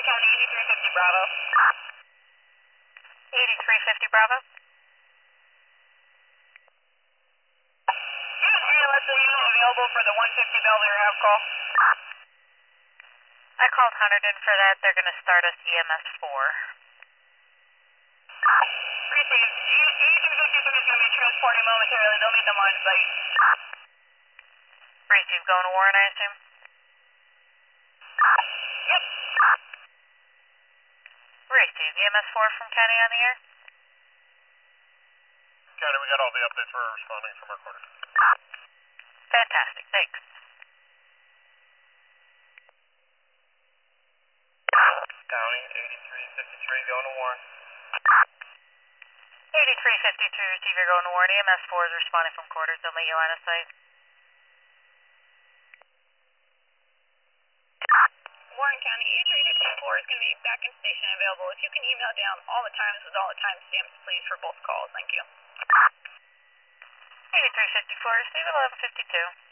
County, 8350 Bravo. 8350 Bravo. Is ALS available for the 150 Belvedere Ave call? I called Hunterdon for that. They're going to start us EMS 4. Received. 8353 is going to be transporting momentarily. They'll meet them on site. Received. Going to Warren, I assume? Yep. Received. EMS 4 from County on the air? County, we got all the updates for responding from our quarter. Fantastic. Thanks. County, 8353 going to Warren. 8352 receiver going to Warren. EMS 4 is responding from quarters. They'll meet you line of sight. Warren County, 8354 is going to be back in station and available. If you can email down all the times with all the timestamps, please, for both calls. Thank you. 8354 receive 1152.